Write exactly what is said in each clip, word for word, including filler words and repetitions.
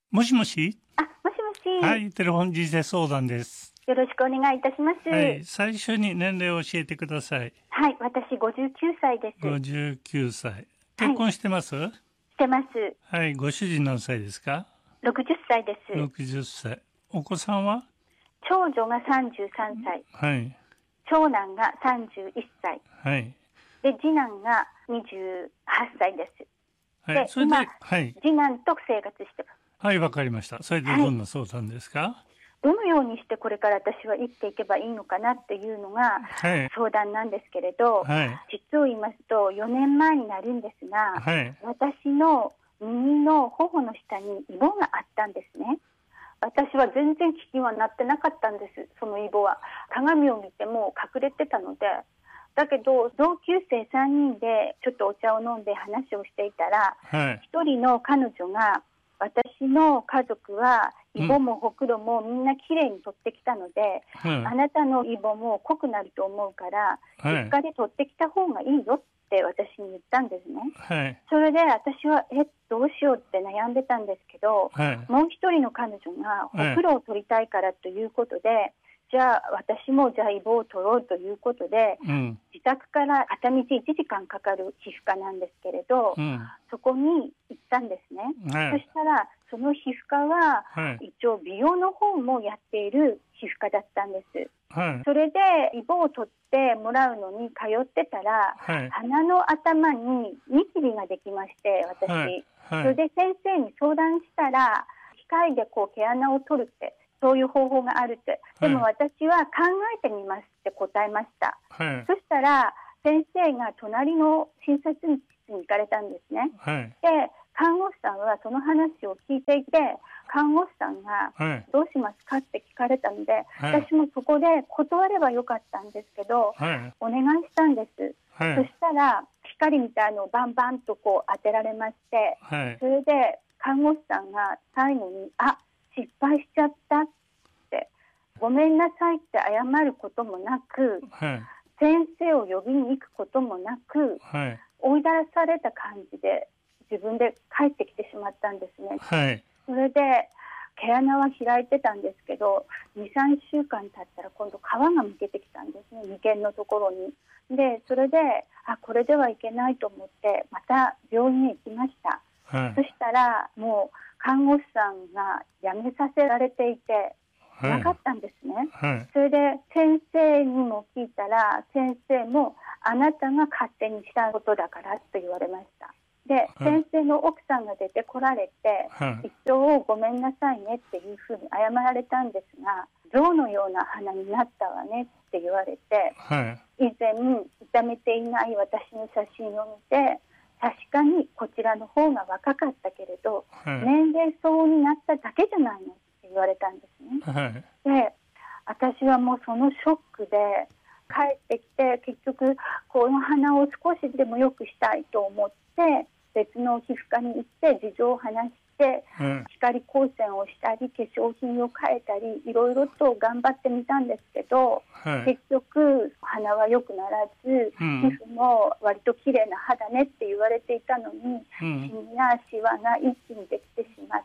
もしもし。 あ、もしもし。 はい、テレフォン人生相談です。 よろしくお願いいたします。 はい、最初に年齢を教えてください。 はい、私ごじゅうきゅうさいです。 ごじゅうきゅうさい。結婚してます？はい、 してます。 はい、ご主人何歳ですか？ ろくじゅっさいです。 ろくじゅっさい。お子さんは？ 長女がさんじゅうさんさい。 はい。 長男がさんじゅういっさい。 はい。 で、次男がにじゅうはっさいです。 はい。 で、 それで、 今、 はい。 次男と生活してます。 はい、わかりました。それでどんな相談ですか？はい、 どのようにしてこれから私は生きていけばいいのかなっていうのが相談なんですけれど、はい、実を言いますとよねんまえになるんですが、はい、私の右の頬の下にイボがあったんですね。私は全然気にはなってなかったんです。そのイボは鏡を見ても隠れてたので。だけど同級生さんにんでちょっとお茶を飲んで話をしていたら、はい、ひとりの彼女が私の家族はイボもほくろもみんなきれいに取ってきたので、うん、あなたのイボも濃くなると思うから、はい、実家で取ってきた方がいいよって私に言ったんですね、はい、それで私はえどうしようって悩んでたんですけど、はい、もう一人の彼女がほくろを取りたいからということで、はい、じゃあ私もじゃあイボを取ろうということで、うん、自宅から片道いちじかんかかる皮膚科なんですけれど、うん、そこに行ったんですね、はい、そしたらその皮膚科は、はい、一応美容の方もやっている皮膚科だったんです、はい、それでイボを取ってもらうのに通ってたら、はい、鼻の頭にニキビができまして私、はいはい、それで先生に相談したら機械でこう毛穴を取るってそういう方法があるって、でも私は考えてみますって答えました、はい、そしたら先生が隣の診察室に行かれたんですね、はい、で看護師さんはその話を聞いていて、看護師さんがどうしますかって聞かれたので、はい、私もそこで断ればよかったんですけど、はい、お願いしたんです、はい、そしたら光みたいのをバンバンとこう当てられまして、はい、それで看護師さんが最後にあ失敗しちゃったってごめんなさいって謝ることもなく、はい、先生を呼びに行くこともなく、はい、追い出された感じで自分で帰ってきてしまったんですね、はい、それで毛穴は開いてたんですけど にさんしゅうかん経ったら今度皮がむけてきたんですね、眉間のところに。でそれであこれではいけないと思ってまた病院へ行きました、はい、そしたらもう看護師さんが辞めさせられていてなかったんですね、はいはい、それで先生にも聞いたら先生もあなたが勝手にしたことだからと言われました。で、はい、先生の奥さんが出てこられて、はい、一応ごめんなさいねっていうふうに謝られたんですが象のような鼻になったわねって言われて、はい、以前痛めていない私の写真を見て確かにこちらの方が若かったけれど、はい、年齢相応になっただけじゃないのって言われたんですね、はい、で私はもうそのショックで帰ってきて結局この鼻を少しでも良くしたいと思って別の皮膚科に行って事情を話して、うん、光光線をしたり化粧品を変えたりいろいろと頑張ってみたんですけど、はい、結局鼻は良くならず、うん、皮膚も割と綺麗な肌ねって言われていたのに、うん、シミやシワが一気にできてしまって、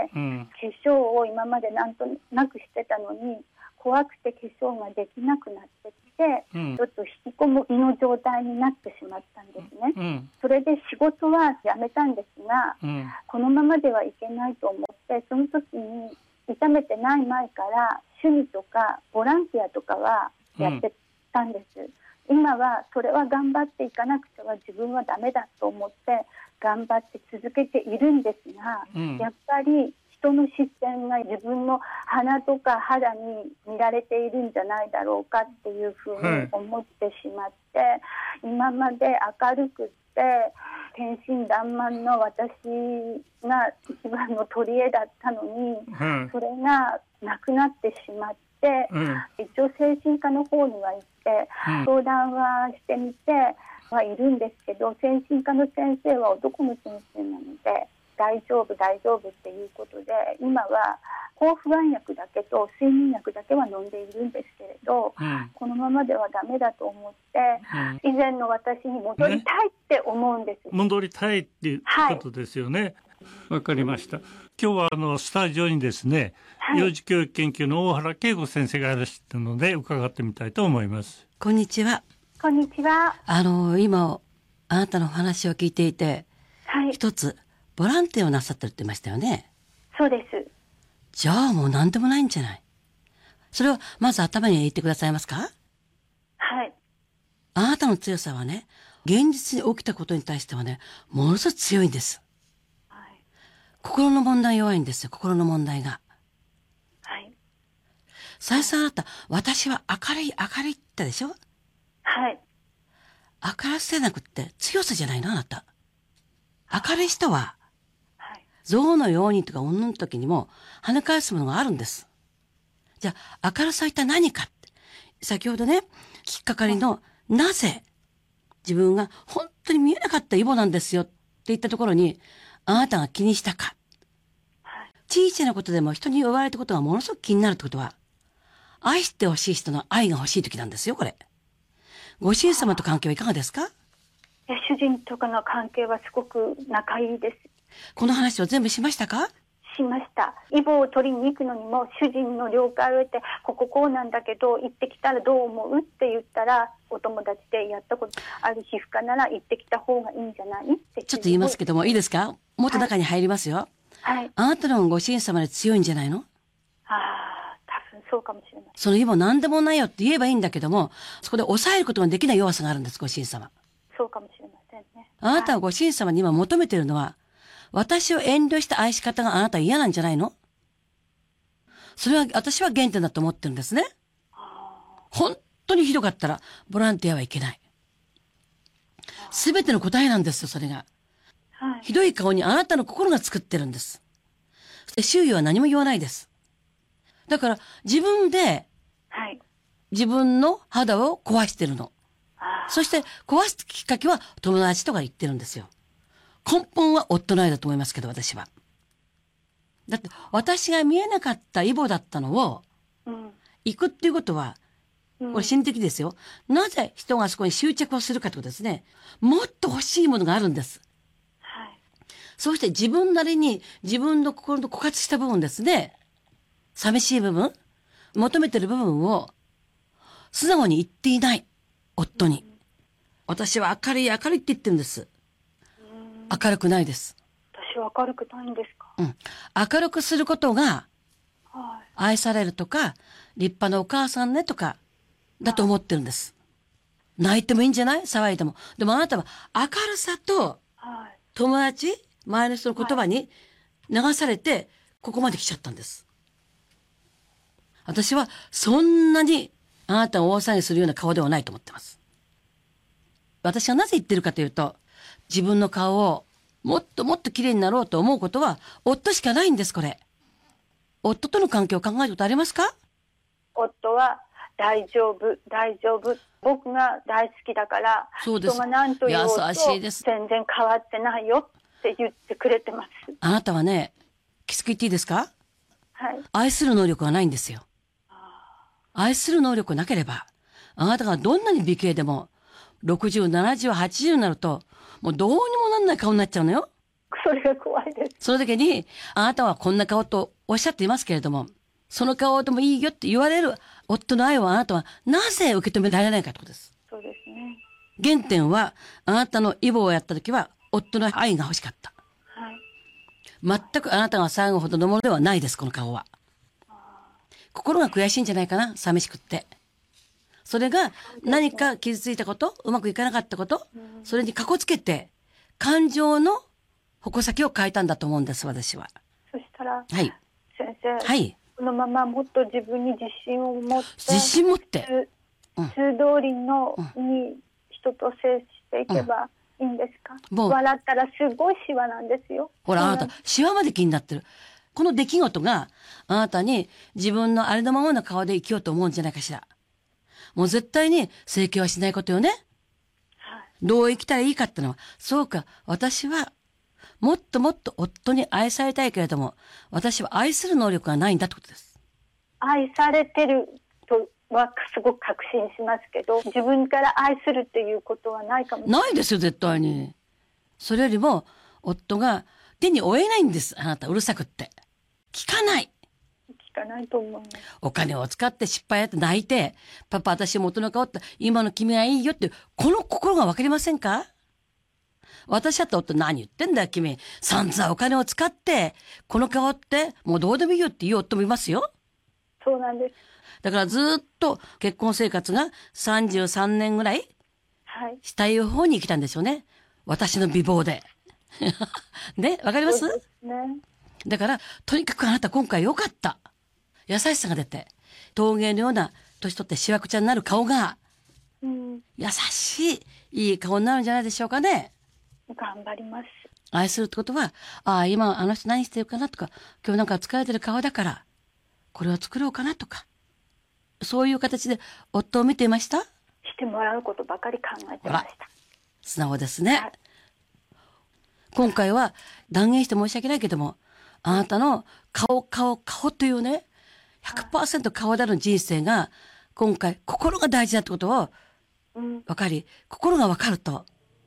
うん、化粧を今までなんとなくしてたのに怖くて化粧ができなくなってきて、うん、ちょっと引きこもりの状態になってしまったんですね、うん、それで仕事は辞めたんですが、うん、このままではいけないと思ってその時に痛めてない前から趣味とかボランティアとかはやってたんです、うん、今はそれは頑張っていかなくては自分はダメだと思って頑張って続けているんですが、うん、やっぱり人の視線が自分の鼻とか肌に見られているんじゃないだろうかっていうふうに思ってしまって、はい、今まで明るくって天真爛漫の私が一番の取り柄だったのに、はい、それがなくなってしまって、うん、一応精神科の方には行って、うん、相談はしてみてはいるんですけど精神科の先生は男の先生なので大丈夫大丈夫っていうことで今は抗不安薬だけと睡眠薬だけは飲んでいるんですけれど、うん、このままではダメだと思って、うん、以前の私に戻りたいって思うんです、 戻りたいっていうことですよね、はい、 わかりました。今日はあのスタジオにですね、はい、幼児教育研究の大原恵子先生がいらっしゃったので伺ってみたいと思います。 こんにちは。 こんにちは。 あの今あなたのお話を聞いていて、 はい、 一つボランティアをなさってるって言いましたよね。 そうです。 じゃあもう何でもないんじゃない。それをまず頭に入れてくださいますか。 はい。 あなたの強さはね、現実に起きたことに対してはね、ものすごく強いんです。はい、心の問題弱いんですよ、心の問題が。 はい。 最初あなた、私は明るい明るいって言ったでしょ。 はい。 明るさじゃなくって強さじゃないのあなた。明るい人は、 はい、 象のようにとか女の時にも跳ね返すものがあるんです。じゃあ明るさは一体何かって。先ほどね、きっかかりの、なぜ自分が本当に見えなかったイボなんですよって言ったところにあなたが気にしたか、はい、小さなことでも人に言われたことがものすごく気になるってことは、愛してほしい人の愛が欲しい時なんですよ。これご主人様と関係はいかがですか。 主人とかの関係はすごく仲いいです。 この話を全部しましたか。 しました。イボを取りに行くのにも主人の了解を得て、こここうなんだけど行ってきたらどう思うって言ったら、お友達でやったことある皮膚科なら行ってきた方がいいんじゃないってちょっと言いますけどもいいですか。もっと中に入りますよ。 はい、 あなたのご主人様で強いんじゃないの。 ああ、多分そうかもしれない。 そのイボ何でもないよって言えばいいんだけども、そこで抑えることができない弱さがあるんです。ご主人様。 そうかもしれませんね。 あなたはご主人様に今求めているのは、私を遠慮した愛し方があなたは嫌なんじゃないの。それは私は原点だと思ってるんですね。本当にひどかったらボランティアはいけない。すべての答えなんですよ、それが。 はい、 ひどい顔にあなたの心が作ってるんです。そして周囲は何も言わないです。だから自分で自分の肌を壊してるの。そして壊すきっかけは友達とか言ってるんですよ。根本は夫の愛だと思いますけど、私は。だって私が見えなかったイボだったのを、うん、行くっていうことは、これ心理的ですよ。なぜ人がそこに執着をするかということですね。もっと欲しいものがあるんです。 はい、 そうして自分なりに自分の心の枯渇した部分ですね。寂しい部分、求めてる部分を素直に言っていない夫に。うん、私は明るい明るいって言ってるんです。うん、明るくないです。 私は明るくないんですか。 うん、明るくすることが、 はい、 愛されるとか立派なお母さんねとかだと思ってるんです。泣いてもいいんじゃない、騒いでも。でもあなたは明るさと友達、周りの人の言葉に流されてここまで来ちゃったんです。私はそんなにあなたを大騒ぎするような顔ではないと思ってます。私はなぜ言ってるかというと、自分の顔をもっともっと綺麗になろうと思うことは夫しかないんです。これ夫との関係を考えたことありますか。 夫は大丈夫大丈夫、僕が大好きだから、 そうです、 人が何と言おうと優しいです。 全然変わってないよって言ってくれてます。 あなたはね、きつく言っていいですか。 はい、 愛する能力がないんですよ。愛する能力がなければ、あなたがどんなに美形でもろくじゅう、ななじゅう、はちじゅうになるともうどうにもなんない顔になっちゃうのよ。 それが怖いです。 その時にあなたはこんな顔とおっしゃっていますけれども、その顔でもいいよって言われる夫の愛をあなたはなぜ受け止められないかということです。 そうですね。 原点はあなたのイボをやった時は夫の愛が欲しかった。 はい、 全くあなたが騒ぐほどのものではないです。この顔は心が悔しいんじゃないかな、寂しくって。それが何か傷ついたこと、うまくいかなかったこと、それにかこつけて感情の矛先を変えたんだと思うんです、私は。 そしたら、 はい、 先生、 はい、 このままもっと自分に自信を持って自信持って、 うん、通通りのに人と接していけばいいんですか。うん、笑ったらすごいシワなんですよ。 ほらあなたシワまで気になってる。この出来事があなたに自分のありのままの顔で生きようと思うんじゃないかしら。もう絶対に整形はしないことよね。はい、どう生きたらいいかってのは、そうか、私はもっともっと夫に愛されたいけれども、私は愛する能力がないんだってことです。 愛されてるとはすごく確信しますけど、自分から愛するっていうことはないかもしれない。 ないですよ、絶対に。それよりも夫が手に負えないんです。あなたうるさくって。聞かない。 聞かないと思う。 お金を使って失敗やって泣いて、パパ私元の顔って今の君はいいよって、この心がわかりませんか？私だって夫何言ってんだよ君。散々お金を使って、この顔ってもうどうでもいいよって言う夫もいますよ。 そうなんです。 だからずっと結婚生活がさんじゅうさんねんぐらい、 はい、 したい方に生きたんですよね。私の美貌で。ね、わかります？そうですね。だから、とにかくあなた今回良かった。優しさが出て、陶芸のような年取ってしわくちゃになる顔が、うん、優しい、いい顔になるんじゃないでしょうかね。 頑張ります。 愛するってことは、ああ、今あの人何してるかなとか、今日なんか疲れてる顔だから、これを作ろうかなとか、そういう形で夫を見ていました？ してもらうことばかり考えてました。 素直ですね。はい、今回は断言して申し訳ないけども、あなたの顔、顔、顔というね、ひゃくパーセント 顔である人生が、今回心が大事だってことを分かり、心が分かると、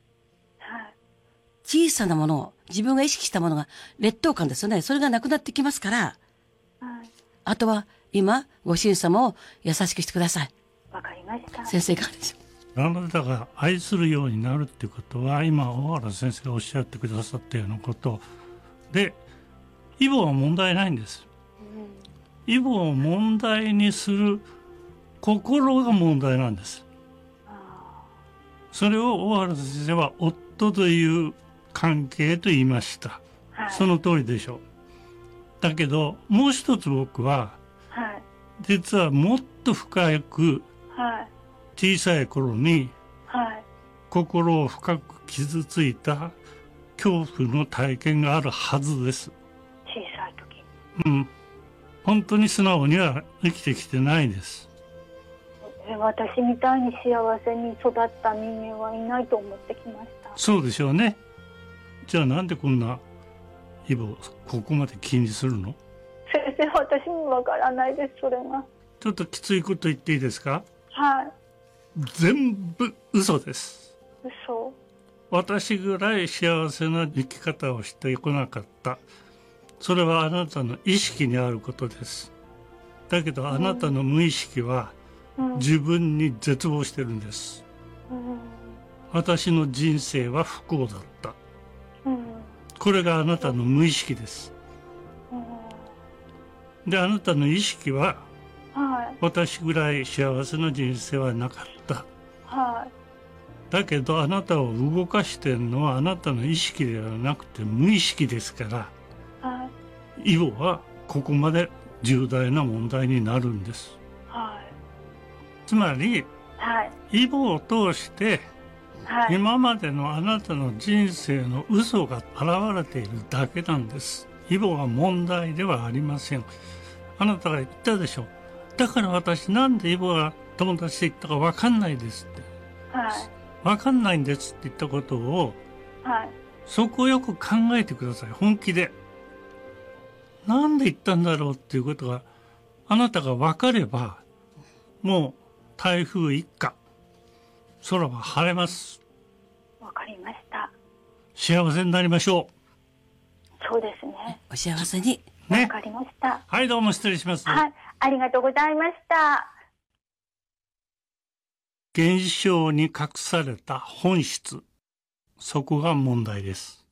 小さなものを、自分が意識したものが劣等感ですよね。それがなくなってきますから、はい、あとは今、ご主人様を優しくしてください。 わかりました。 先生いかがでしょう？ あなたが愛するようになるっていうことは、今大原先生がおっしゃってくださったようなことで、イボは問題ないんです。うん、イボを問題にする心が問題なんです。それを大原先生は夫という関係と言いました、はい、その通りでしょう。だけどもう一つ僕は、はい、実はもっと深く、はい、小さい頃に、はい、心を深く傷ついた恐怖の体験があるはずです。 小さい時。 うん。本当に素直には生きてきてないです。 私みたいに幸せに育った人間はいないと思ってきました。 そうでしょうね。じゃあなんでこんなイボをここまで気にするの？ 先生、私もわからないです。それがちょっときついこと言っていいですか？ はい。 全部嘘です。 嘘。 私ぐらい幸せな生き方をしてこなかった。それはあなたの意識にあることです。だけどあなたの無意識は自分に絶望してるんです。うん、私の人生は不幸だった。うん、これがあなたの無意識です。うん、で、あなたの意識は、はい、私ぐらい幸せな人生はなかった。はい、だけどあなたを動かしてるのはあなたの意識ではなくて無意識ですから、はい、イボはここまで重大な問題になるんです。はい、つまり、はい、イボを通して、はい、今までのあなたの人生の嘘が現れているだけなんです。イボは問題ではありません。あなたが言ったでしょ。だから私なんでイボが友達で言ったか分かんないですって。はい、分かんないんですって言ったことを、はい、そこをよく考えてください。本気で。なんで言ったんだろうっていうことがあなたが分かれば、もう台風一過、空は晴れます。 わかりました。 幸せになりましょう。そうですね。 お幸せに。 ね。わかりました。 はい、どうも失礼します。 はい、ありがとうございました。 現象に隠された本質、そこが問題です。